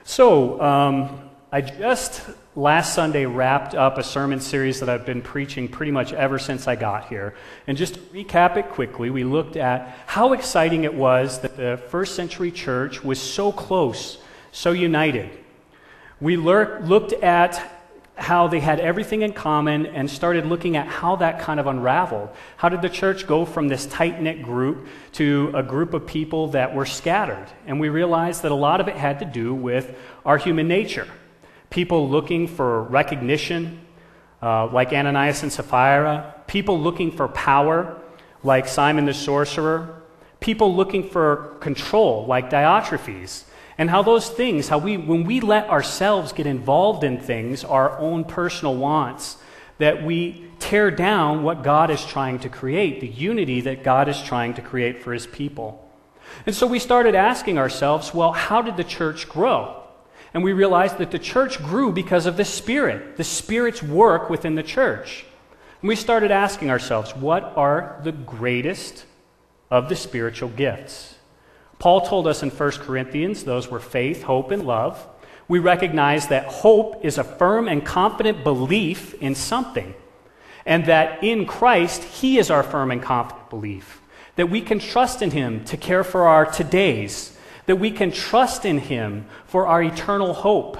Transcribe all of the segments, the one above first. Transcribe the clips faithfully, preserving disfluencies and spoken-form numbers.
So, um, I just last Sunday wrapped up a sermon series that I've been preaching pretty much ever since I got here. And just to recap it quickly, we looked at how exciting it was that the first century church was so close, so united. We lear- looked at how they had everything in common and started looking at how that kind of unraveled. How did the church go from this tight-knit group to a group of people that were scattered? And we realized that a lot of it had to do with our human nature. People looking for recognition, uh, like Ananias and Sapphira. People looking for power, like Simon the sorcerer. People looking for control, like Diotrephes. And how those things, how we, when we let ourselves get involved in things, our own personal wants, that we tear down what God is trying to create, the unity that God is trying to create for His people. And so we started asking ourselves, well, how did the church grow? And we realized that the church grew because of the Spirit, the Spirit's work within the church. And we started asking ourselves, what are the greatest of the spiritual gifts? Paul told us in First Corinthians, those were faith, hope, and love. We recognize that hope is a firm and confident belief in something, and that in Christ, He is our firm and confident belief, that we can trust in Him to care for our todays, that we can trust in Him for our eternal hope.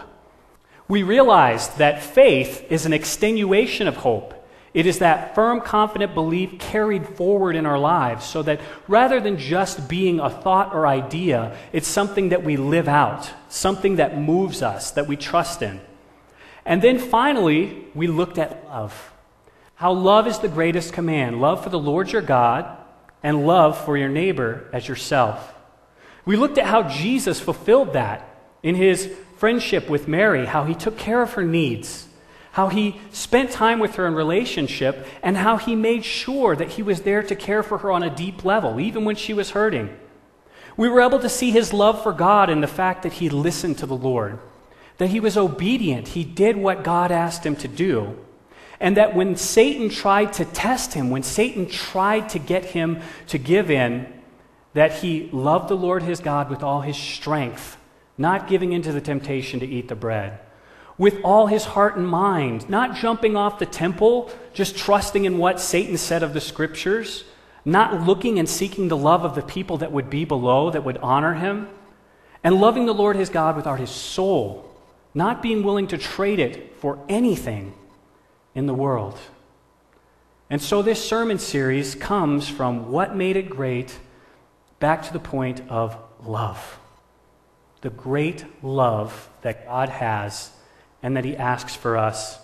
We realized that faith is an extenuation of hope. It is that firm, confident belief carried forward in our lives so that rather than just being a thought or idea, it's something that we live out, something that moves us, that we trust in. And then finally, we looked at love. How love is the greatest command. Love for the Lord your God and love for your neighbor as yourself. We looked at how Jesus fulfilled that in His friendship with Mary, how He took care of her needs, how He spent time with her in relationship, and how He made sure that He was there to care for her on a deep level, even when she was hurting. We were able to see His love for God in the fact that He listened to the Lord, that He was obedient, He did what God asked Him to do, and that when Satan tried to test Him, when Satan tried to get Him to give in, that He loved the Lord His God with all His strength, not giving into the temptation to eat the bread, with all his heart and mind, not jumping off the temple, just trusting in what Satan said of the Scriptures, not looking and seeking the love of the people that would be below, that would honor him, and loving the Lord his God with all his soul, not being willing to trade it for anything in the world. And so this sermon series comes from what made it great back to the point of love. The great love that God has and that He asks for us.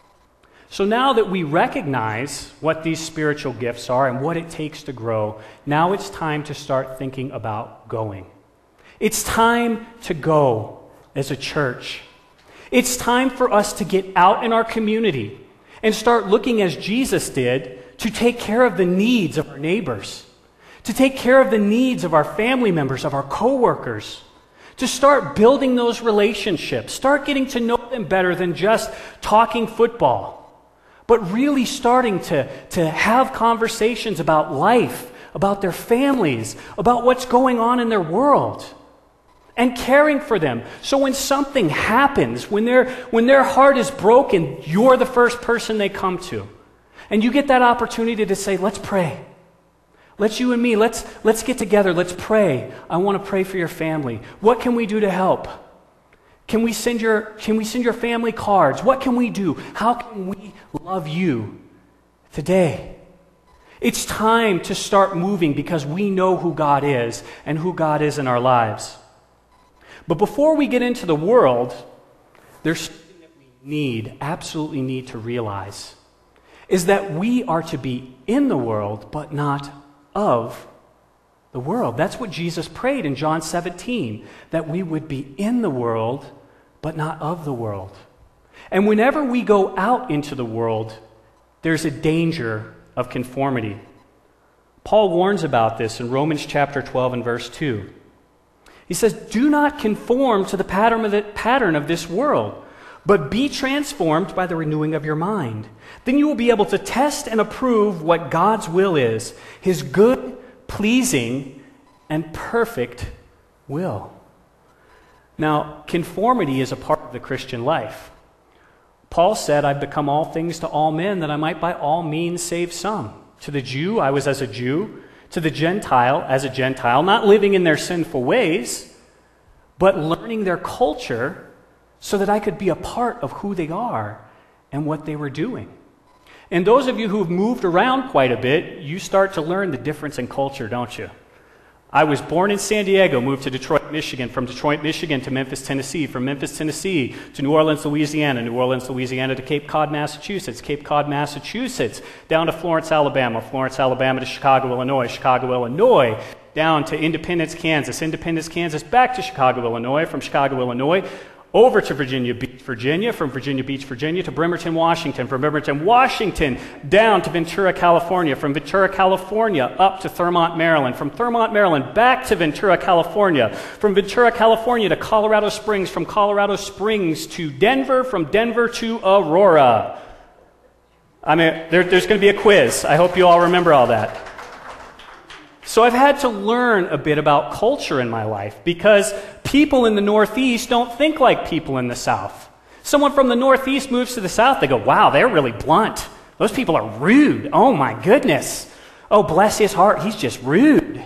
So now that we recognize what these spiritual gifts are and what it takes to grow, now it's time to start thinking about going. It's time to go as a church. It's time for us to get out in our community and start looking as Jesus did to take care of the needs of our neighbors, to take care of the needs of our family members, of our coworkers, to start building those relationships, start getting to know them better than just talking football, but really starting to, to have conversations about life, about their families, about what's going on in their world, and caring for them. So when something happens, when their, when their heart is broken, you're the first person they come to. And you get that opportunity to say, let's pray. Let's you and me, let's, let's get together, let's pray. I want to pray for your family. What can we do to help? Can we send your, can we send your family cards? What can we do? How can we love you today? It's time to start moving because we know who God is and who God is in our lives. But before we get into the world, there's something that we need, absolutely need to realize, is that we are to be in the world, but not of the world. That's what Jesus prayed in John seventeen, that we would be in the world, but not of the world. And whenever we go out into the world, there's a danger of conformity. Paul warns about this in Romans chapter twelve and verse two. He says, do not conform to the pattern of, the, pattern of this world, but be transformed by the renewing of your mind. Then you will be able to test and approve what God's will is, His good, pleasing, and perfect will. Now, conformity is a part of the Christian life. Paul said, I've become all things to all men, that I might by all means save some. To the Jew, I was as a Jew. To the Gentile, as a Gentile, not living in their sinful ways, but learning their culture so that I could be a part of who they are and what they were doing. And those of you who've moved around quite a bit, you start to learn the difference in culture, don't you? I was born in San Diego, moved to Detroit, Michigan, from Detroit, Michigan to Memphis, Tennessee, from Memphis, Tennessee to New Orleans, Louisiana, New Orleans, Louisiana to Cape Cod, Massachusetts, Cape Cod, Massachusetts, down to Florence, Alabama, Florence, Alabama to Chicago, Illinois, Chicago, Illinois, down to Independence, Kansas, Independence, Kansas, back to Chicago, Illinois, from Chicago, Illinois, over to Virginia Beach, Virginia, from Virginia Beach, Virginia to Bremerton, Washington, from Bremerton, Washington, down to Ventura, California, from Ventura, California, up to Thurmont, Maryland, from Thurmont, Maryland, back to Ventura, California, from Ventura, California to Colorado Springs, from Colorado Springs to Denver, from Denver to Aurora. I mean, there, there's going to be a quiz. I hope you all remember all that. So I've had to learn a bit about culture in my life because people in the Northeast don't think like people in the South. Someone from the Northeast moves to the South, they go, wow, they're really blunt. Those people are rude. Oh my goodness. Oh, bless his heart, he's just rude.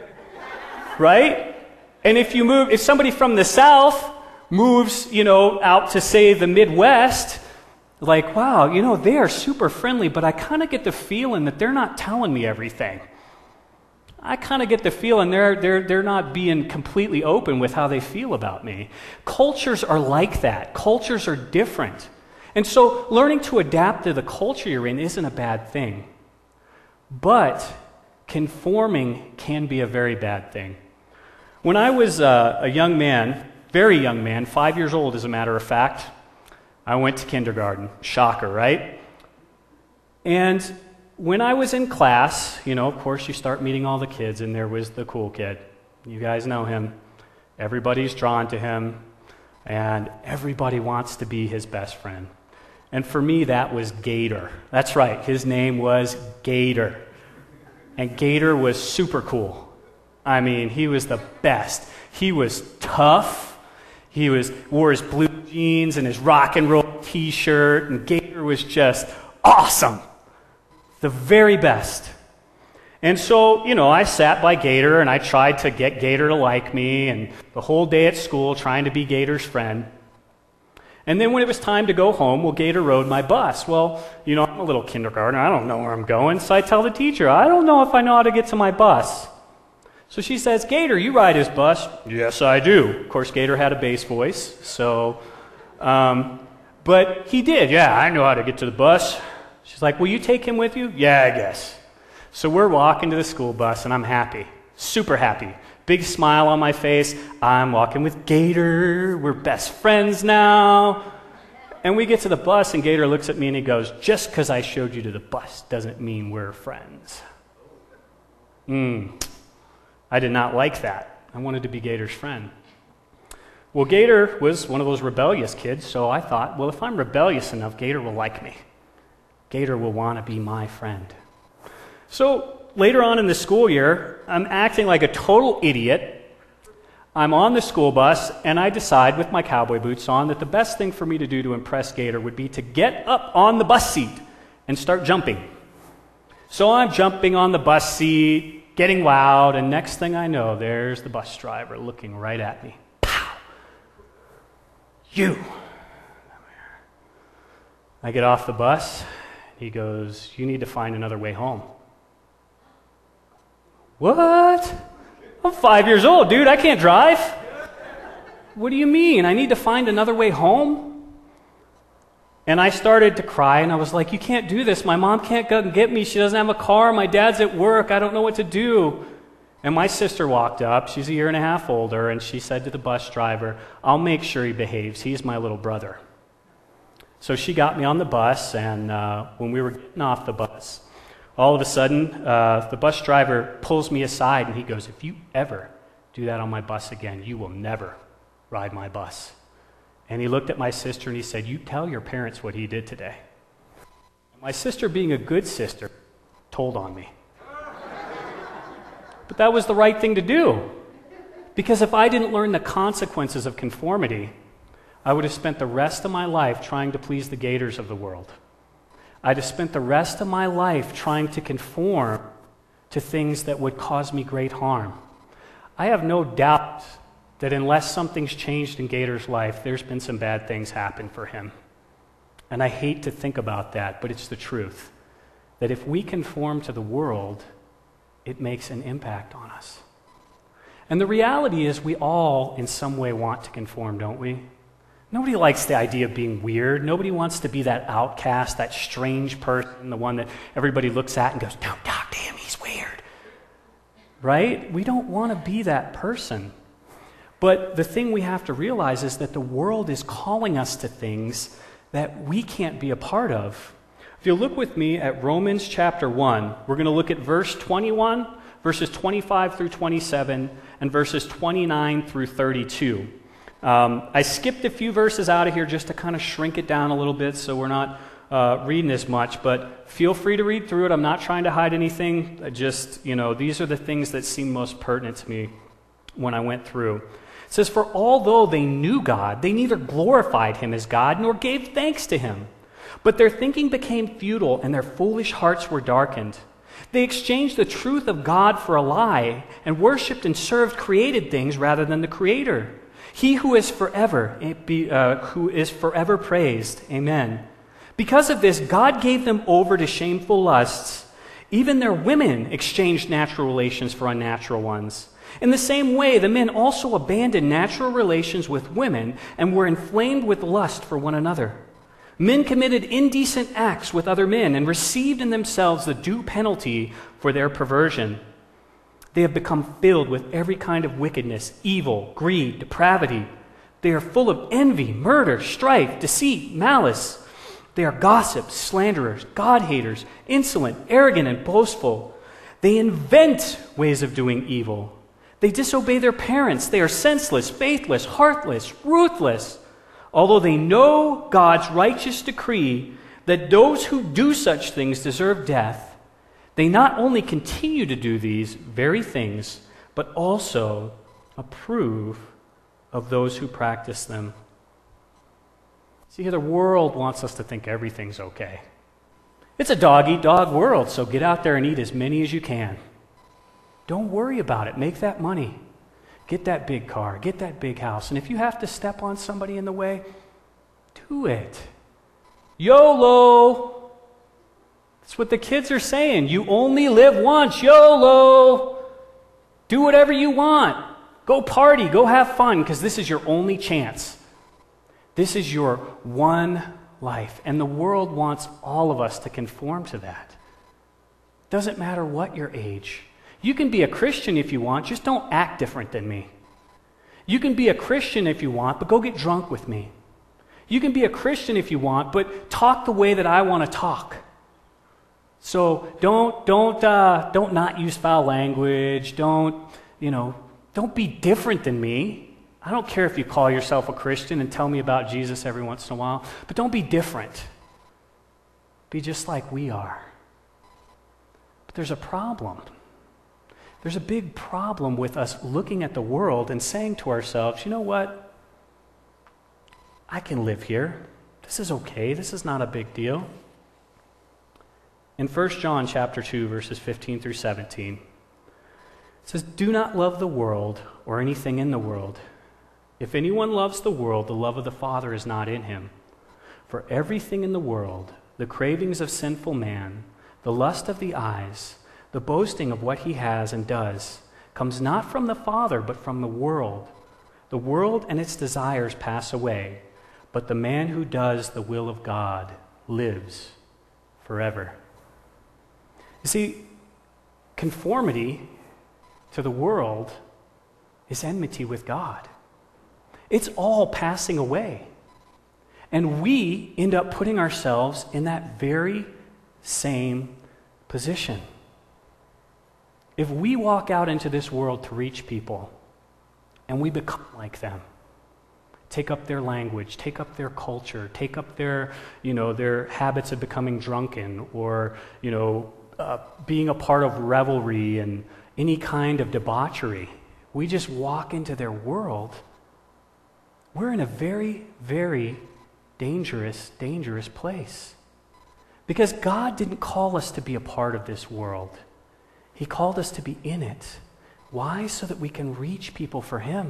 Right? And if you move, if somebody from the South moves, you know, out to say the Midwest, like, wow, you know, they are super friendly, but I kind of get the feeling that they're not telling me everything. I kind of get the feeling they're, they're, they're not being completely open with how they feel about me. Cultures are like that. Cultures are different. And so learning to adapt to the culture you're in isn't a bad thing. But conforming can be a very bad thing. When I was uh, a young man, very young man, five years old as a matter of fact, I went to kindergarten. Shocker, right? And when I was in class, you know, of course you start meeting all the kids, and there was the cool kid. You guys know him. Everybody's drawn to him, and everybody wants to be his best friend. And for me, that was Gator. That's right, his name was Gator. And Gator was super cool. I mean, he was the best. He was tough. He was wore his blue jeans and his rock and roll t-shirt, and Gator was just awesome. The very best. And so, you know, I sat by Gator and I tried to get Gator to like me, and the whole day at school trying to be Gator's friend. And then when it was time to go home, well, Gator rode my bus. Well, you know, I'm a little kindergartner. I don't know where I'm going. So I tell the teacher, I don't know if I know how to get to my bus. So she says, Gator, you ride his bus. Yes, I do. Of course, Gator had a bass voice. So, um, but he did. Yeah, I know how to get to the bus. She's like, will you take him with you? Yeah, I guess. So we're walking to the school bus, and I'm happy, super happy. Big smile on my face. I'm walking with Gator. We're best friends now. And we get to the bus, and Gator looks at me, and he goes, just because I showed you to the bus doesn't mean we're friends. Hmm. I did not like that. I wanted to be Gator's friend. Well, Gator was one of those rebellious kids, so I thought, well, if I'm rebellious enough, Gator will like me. Gator will want to be my friend. So later on in the school year, I'm acting like a total idiot. I'm on the school bus, and I decide with my cowboy boots on that the best thing for me to do to impress Gator would be to get up on the bus seat and start jumping. So I'm jumping on the bus seat, getting loud, and next thing I know, there's the bus driver looking right at me. Pow! You! I get off the bus. He goes, you need to find another way home. What? I'm five years old, dude. I can't drive. What do you mean? I need to find another way home? And I started to cry, and I was like, you can't do this. My mom can't go and get me. She doesn't have a car. My dad's at work. I don't know what to do. And my sister walked up. She's a year and a half older, and she said to the bus driver, I'll make sure he behaves. He's my little brother. So she got me on the bus, and uh, when we were getting off the bus, all of a sudden, uh, the bus driver pulls me aside, and he goes, if you ever do that on my bus again, you will never ride my bus. And he looked at my sister, and he said, you tell your parents what he did today. And my sister, being a good sister, told on me. But that was the right thing to do. Because if I didn't learn the consequences of conformity, I would have spent the rest of my life trying to please the Gators of the world. I'd have spent the rest of my life trying to conform to things that would cause me great harm. I have no doubt that unless something's changed in Gator's life, there's been some bad things happen for him. And I hate to think about that, but it's the truth. That if we conform to the world, it makes an impact on us. And the reality is we all, in some way, want to conform, don't we? Nobody likes the idea of being weird. Nobody wants to be that outcast, that strange person, the one that everybody looks at and goes, "Don't talk to him, he's weird." Right? We don't want to be that person. But the thing we have to realize is that the world is calling us to things that we can't be a part of. If you look with me at Romans chapter one, we're going to look at verse twenty-one, verses twenty-five through twenty-seven, and verses twenty-nine through thirty-two. Um, I skipped a few verses out of here just to kind of shrink it down a little bit so we're not uh, reading as much, but feel free to read through it. I'm not trying to hide anything. I just, you know, these are the things that seem most pertinent to me when I went through. It says, "For although they knew God, they neither glorified him as God nor gave thanks to him. But their thinking became futile and their foolish hearts were darkened. They exchanged the truth of God for a lie and worshipped and served created things rather than the Creator. He who is forever, uh, who is forever praised." Amen. "Because of this, God gave them over to shameful lusts. Even their women exchanged natural relations for unnatural ones. In the same way, the men also abandoned natural relations with women and were inflamed with lust for one another. Men committed indecent acts with other men and received in themselves the due penalty for their perversion. They have become filled with every kind of wickedness, evil, greed, depravity. They are full of envy, murder, strife, deceit, malice. They are gossips, slanderers, God-haters, insolent, arrogant, and boastful. They invent ways of doing evil. They disobey their parents. They are senseless, faithless, heartless, ruthless. Although they know God's righteous decree that those who do such things deserve death, they not only continue to do these very things, but also approve of those who practice them." See, the world wants us to think everything's okay. It's a dog-eat-dog world, so get out there and eat as many as you can. Don't worry about it. Make that money. Get that big car. Get that big house. And if you have to step on somebody in the way, do it. YOLO! That's what the kids are saying. You only live once. YOLO! Do whatever you want. Go party. Go have fun, because this is your only chance. This is your one life. And the world wants all of us to conform to that. Doesn't matter what your age. You can be a Christian if you want, just don't act different than me. You can be a Christian if you want, but go get drunk with me. You can be a Christian if you want, but talk the way that I want to talk. So don't don't uh, don't not use foul language. Don't you know? Don't be different than me. I don't care if you call yourself a Christian and tell me about Jesus every once in a while, but don't be different. Be just like we are. But there's a problem. There's a big problem with us looking at the world and saying to ourselves, you know what? I can live here. This is okay. This is not a big deal. In First John chapter two, verses fifteen through seventeen, it says, "Do not love the world or anything in the world. If anyone loves the world, the love of the Father is not in him. For everything in the world, the cravings of sinful man, the lust of the eyes, the boasting of what he has and does, comes not from the Father, but from the world. The world and its desires pass away, but the man who does the will of God lives forever." You see, conformity to the world is enmity with God. It's all passing away. And we end up putting ourselves in that very same position. If we walk out into this world to reach people and we become like them, take up their language, take up their culture, take up their, you know, their habits of becoming drunken or, you know, uh, being a part of revelry and any kind of debauchery, we just walk into their world, we're in a very, very dangerous, dangerous place. Because God didn't call us to be a part of this world. He called us to be in it. Why? So that we can reach people for Him.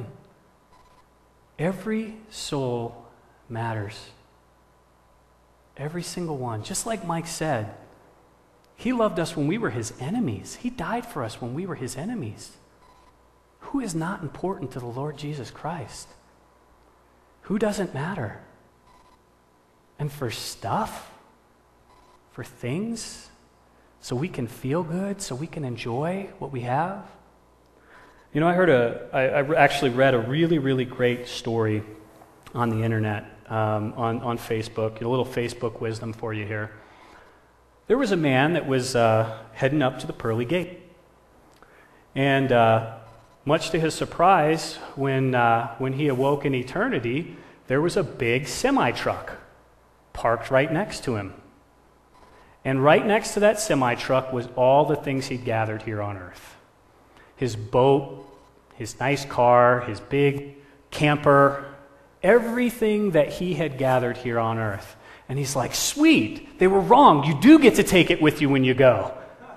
Every soul matters. Every single one. Just like Mike said, He loved us when we were His enemies. He died for us when we were His enemies. Who is not important to the Lord Jesus Christ? Who doesn't matter? And for stuff, for things, so we can feel good, so we can enjoy what we have. You know, I heard a, I, I actually read a really, really great story on the internet, um, on, on Facebook, a little Facebook wisdom for you here. There was a man that was uh, heading up to the pearly gate. And uh, much to his surprise, when, uh, when he awoke in eternity, there was a big semi-truck parked right next to him. And right next to that semi-truck was all the things he'd gathered here on earth. His boat, his nice car, his big camper, everything that he had gathered here on earth. And he's like, sweet, they were wrong. You do get to take it with you when you go.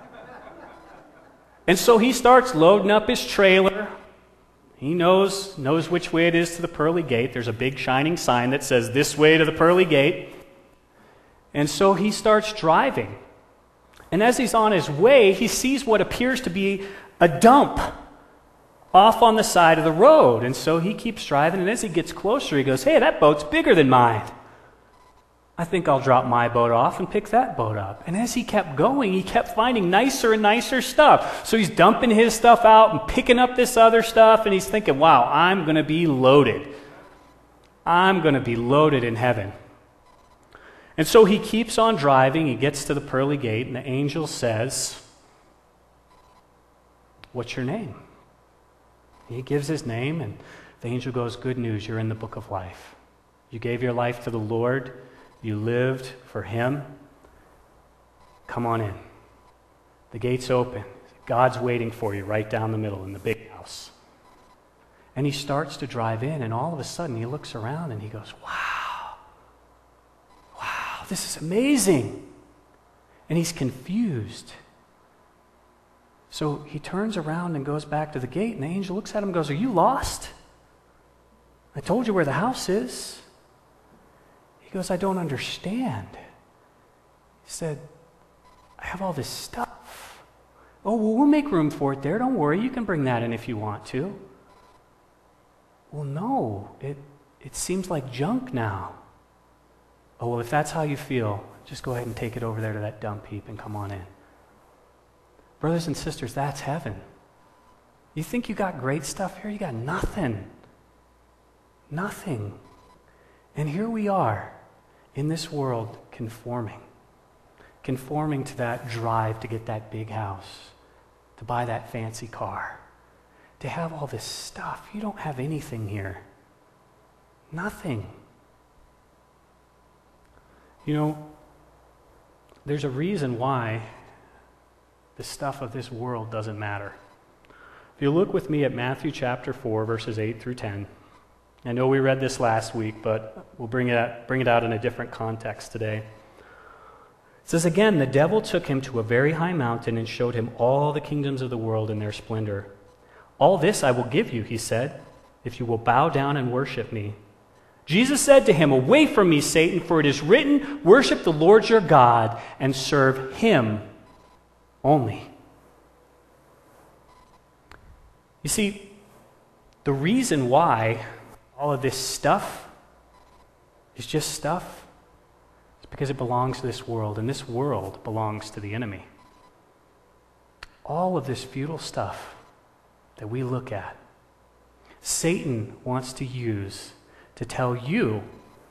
And so he starts loading up his trailer. He knows, knows which way it is to the pearly gate. There's a big shining sign that says, this way to the pearly gate. And so he starts driving. And as he's on his way, he sees what appears to be a dump off on the side of the road. And so he keeps driving, and as he gets closer, he goes, hey, that boat's bigger than mine. I think I'll drop my boat off and pick that boat up. And as he kept going, he kept finding nicer and nicer stuff. So he's dumping his stuff out and picking up this other stuff, and he's thinking, wow, I'm going to be loaded. I'm going to be loaded in heaven. And so he keeps on driving. He gets to the pearly gate, and the angel says, what's your name? He gives his name, and the angel goes, good news, you're in the book of life. You gave your life to the Lord. You lived for Him. Come on in. The gate's open. God's waiting for you right down the middle in the big house. And he starts to drive in, and all of a sudden he looks around and he goes, wow, wow, this is amazing. And he's confused. So he turns around and goes back to the gate, and the angel looks at him and goes, are you lost? I told you where the house is. He goes, I don't understand. He said, I have all this stuff. Oh, well, we'll make room for it there. Don't worry. You can bring that in if you want to. Well, no. It, it seems like junk now. Oh, well, if that's how you feel, just go ahead and take it over there to that dump heap and come on in. Brothers and sisters, that's heaven. You think you got great stuff here? You got nothing. Nothing. And here we are in this world conforming. Conforming to that drive to get that big house, to buy that fancy car, to have all this stuff. You don't have anything here. Nothing. You know, there's a reason why the stuff of this world doesn't matter. If you look with me at Matthew chapter four, verses eight through ten, I know we read this last week, but we'll bring it out, bring it out in a different context today. It says, again, the devil took him to a very high mountain and showed him all the kingdoms of the world in their splendor. All this I will give you, he said, if you will bow down and worship me. Jesus said to him, away from me, Satan, for it is written, worship the Lord your God and serve Him only. You see, the reason why all of this stuff is just stuff is because it belongs to this world, and this world belongs to the enemy. All of this futile stuff that we look at, Satan wants to use to tell you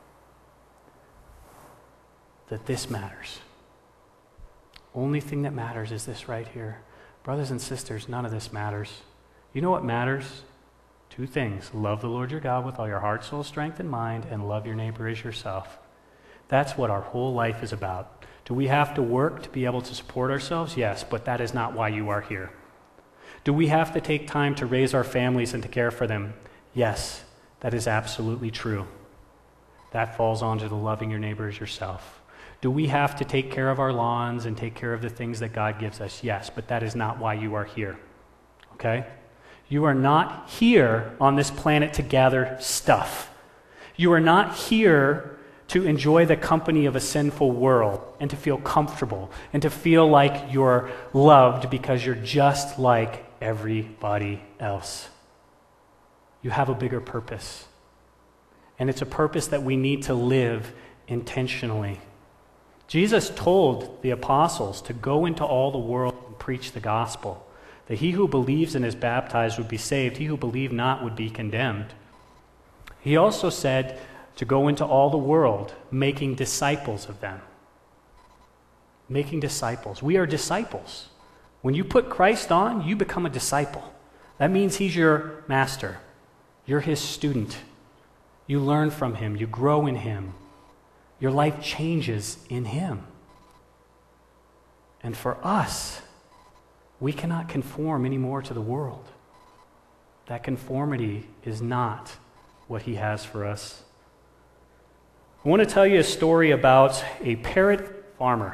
that this matters. Only thing that matters is this right here. Brothers and sisters, none of this matters. You know what matters? Two things. Love the Lord your God with all your heart, soul, strength, and mind, and love your neighbor as yourself. That's what our whole life is about. Do we have to work to be able to support ourselves? Yes, but that is not why you are here. Do we have to take time to raise our families and to care for them? Yes, that is absolutely true. That falls onto the loving your neighbor as yourself. Do we have to take care of our lawns and take care of the things that God gives us? Yes, but that is not why you are here. Okay? You are not here on this planet to gather stuff. You are not here to enjoy the company of a sinful world and to feel comfortable and to feel like you're loved because you're just like everybody else. You have a bigger purpose. And it's a purpose that we need to live intentionally. Jesus told the apostles to go into all the world and preach the gospel, that he who believes and is baptized would be saved, he who believed not would be condemned. He also said to go into all the world, making disciples of them. Making disciples. We are disciples. When you put Christ on, you become a disciple. That means he's your master. You're his student. You learn from him. You grow in him. Your life changes in him. And for us, we cannot conform anymore to the world. That conformity is not what he has for us. I want to tell you a story about a parrot farmer.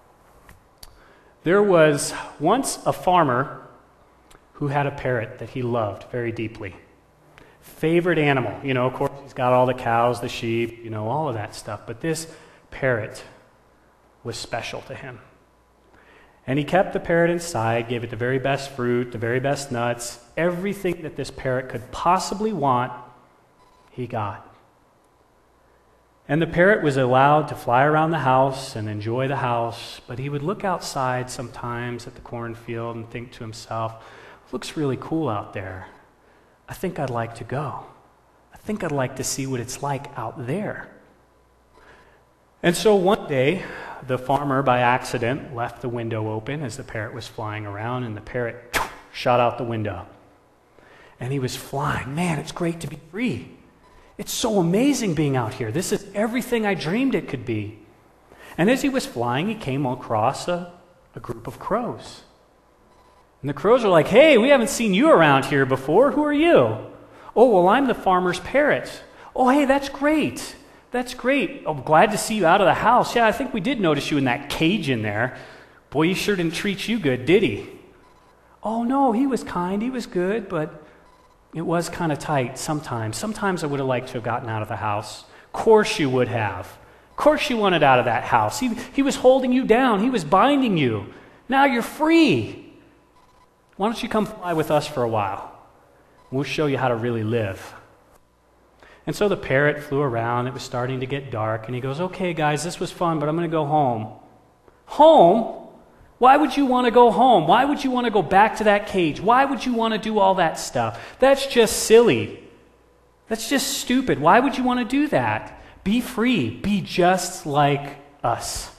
There was once a farmer who had a parrot that he loved very deeply. Favorite animal. You know, of course, he's got all the cows, the sheep, you know, all of that stuff. But this parrot was special to him. And he kept the parrot inside, gave it the very best fruit, the very best nuts, everything that this parrot could possibly want, he got. And the parrot was allowed to fly around the house and enjoy the house, but he would look outside sometimes at the cornfield and think to himself, looks really cool out there. I think I'd like to go. I think I'd like to see what it's like out there. And so one day, the farmer, by accident, left the window open as the parrot was flying around, and the parrot shot out the window. And he was flying. Man, it's great to be free. It's so amazing being out here. This is everything I dreamed it could be. And as he was flying, he came across a, a group of crows. And the crows are like, hey, we haven't seen you around here before. Who are you? Oh, well, I'm the farmer's parrot. Oh, hey, that's great. That's great. I'm glad to see you out of the house. Yeah, I think we did notice you in that cage in there. Boy, he sure didn't treat you good, did he? Oh, no, he was kind. He was good, but it was kind of tight sometimes. Sometimes I would have liked to have gotten out of the house. Of course you would have. Of course you wanted out of that house. He, he was holding you down. He was binding you. Now you're free. Why don't you come fly with us for a while? We'll show you how to really live. And so the parrot flew around. It was starting to get dark. And he goes, okay, guys, this was fun, but I'm going to go home. Home? Why would you want to go home? Why would you want to go back to that cage? Why would you want to do all that stuff? That's just silly. That's just stupid. Why would you want to do that? Be free. Be just like us.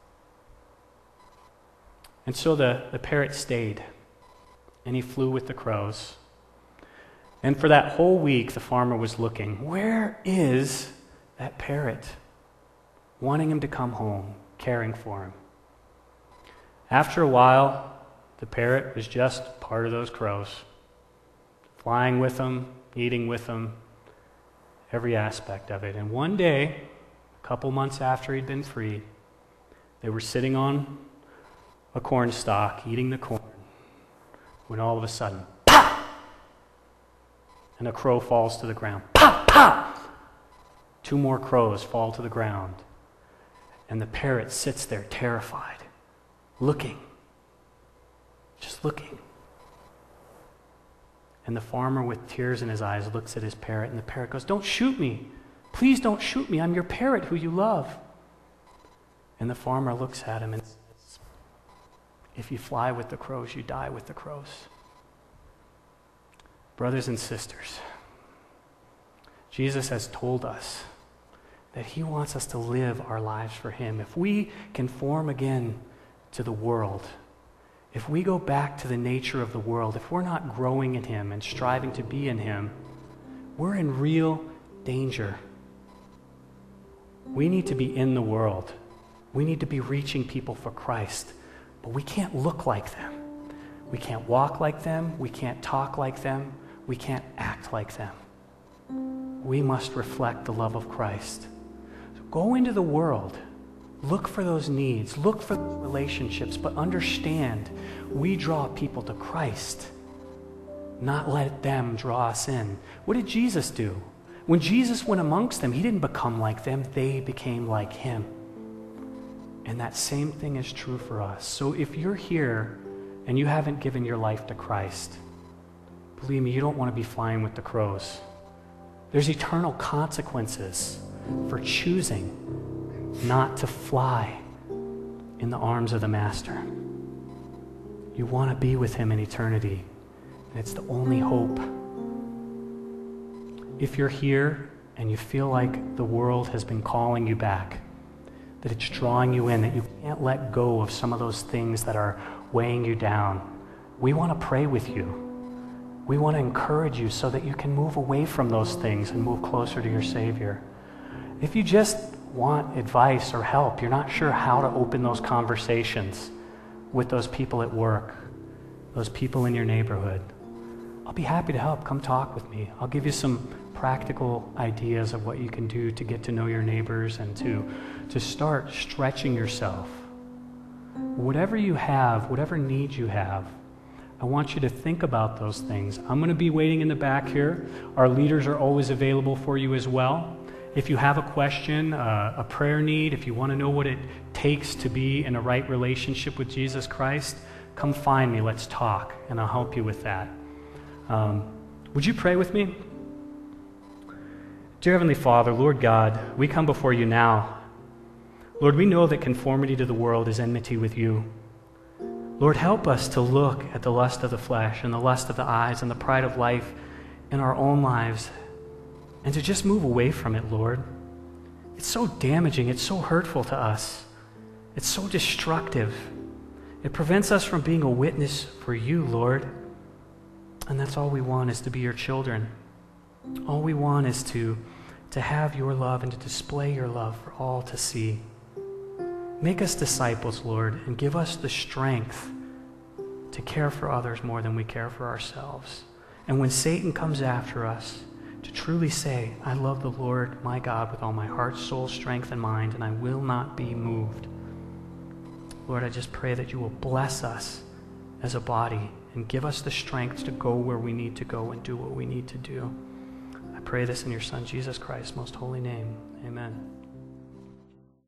And so the, the parrot stayed, and he flew with the crows. And for that whole week, the farmer was looking, where is that parrot? Wanting him to come home, caring for him. After a while, the parrot was just part of those crows, flying with them, eating with them, every aspect of it. And one day, a couple months after he'd been freed, they were sitting on a corn stalk, eating the corn, when all of a sudden, pop! And a crow falls to the ground. Pop! Pop! Two more crows fall to the ground. And the parrot sits there terrified, looking, just looking. And the farmer, with tears in his eyes, looks at his parrot, and the parrot goes, don't shoot me. Please don't shoot me. I'm your parrot who you love. And the farmer looks at him and says, if you fly with the crows, you die with the crows. Brothers and sisters, Jesus has told us that he wants us to live our lives for him. If we conform again to the world, if we go back to the nature of the world, if we're not growing in him and striving to be in him, we're in real danger. We need to be in the world. We need to be reaching people for Christ, but we can't look like them. We can't walk like them. We can't talk like them. We can't act like them. We must reflect the love of Christ. So go into the world. Look for those needs. Look for relationships. But understand, we draw people to Christ, not let them draw us in. What did Jesus do? When Jesus went amongst them, he didn't become like them. They became like him. And that same thing is true for us. So if you're here and you haven't given your life to Christ, believe me, you don't want to be flying with the crows. There's eternal consequences for choosing not to fly in the arms of the Master. You want to be with him in eternity, and it's the only hope. If you're here and you feel like the world has been calling you back, that it's drawing you in, that you can't let go of some of those things that are weighing you down, we want to pray with you. We want to encourage you so that you can move away from those things and move closer to your Savior. If you just want advice or help, you're not sure how to open those conversations with those people at work, those people in your neighborhood, I'll be happy to help. Come talk with me. I'll give you some practical ideas of what you can do to get to know your neighbors and to, to start stretching yourself. Whatever you have, whatever needs you have, I want you to think about those things. I'm going to be waiting in the back here. Our leaders are always available for you as well. If you have a question, uh, a prayer need, if you want to know what it takes to be in a right relationship with Jesus Christ, come find me. Let's talk, and I'll help you with that. Um, would you pray with me? Dear Heavenly Father, Lord God, we come before you now. Lord, we know that conformity to the world is enmity with you. Lord, help us to look at the lust of the flesh and the lust of the eyes and the pride of life in our own lives and to just move away from it, Lord. It's so damaging. It's so hurtful to us. It's so destructive. It prevents us from being a witness for you, Lord. And that's all we want, is to be your children. All we want is to, to have your love and to display your love for all to see. Make us disciples, Lord, and give us the strength to care for others more than we care for ourselves. And when Satan comes after us, to truly say, I love the Lord my God with all my heart, soul, strength, and mind, and I will not be moved. Lord, I just pray that you will bless us as a body and give us the strength to go where we need to go and do what we need to do. I pray this in your Son, Jesus Christ's most holy name. Amen.